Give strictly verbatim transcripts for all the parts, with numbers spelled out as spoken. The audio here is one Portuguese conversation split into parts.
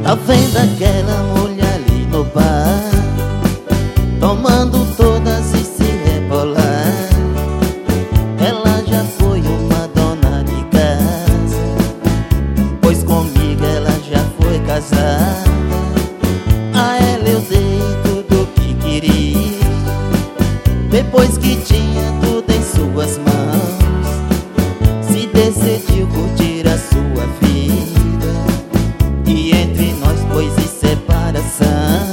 Tá vendo aquela mulher ali no bar, tomando todas e se rebolar? Ela já foi uma dona de casa, pois comigo ela já foi casada. A ela eu dei tudo o que queria, depois que tinha tudo em suas mãos, se decidiu curtir a sua vida, e entre nós pôs em separação.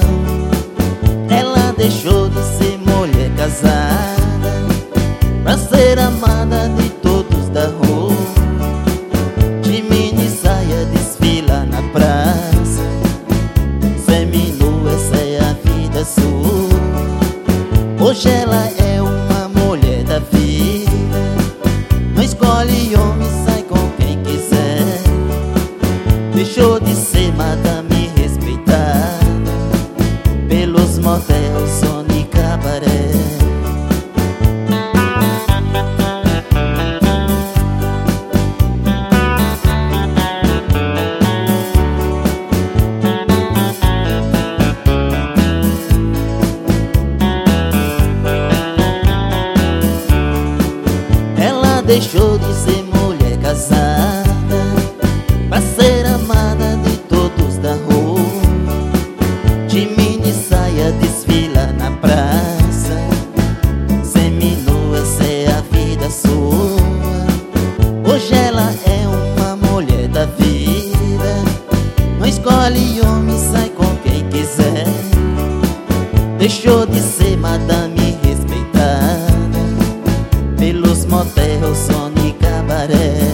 Ela deixou de ser mulher casada pra ser amada de todos da rua. De mini saia desfila na praça, seminu, essa é a vida sua. Hoje ela é uma mulher da vida, não escolhe homem, sai com quem quiser. Deixou de ser madame respeitada pelos motéis, zona e cabaré. Ela deixou de ser mulher casada pra ser amada de todos da rua. De mini saia desfila na praça, seminu, essa é a vida sua. Hoje ela é uma mulher da vida, não escolhe homem, sai com quem quiser. Deixou de ser madame respeitada pelos motéis, zona e cabaré.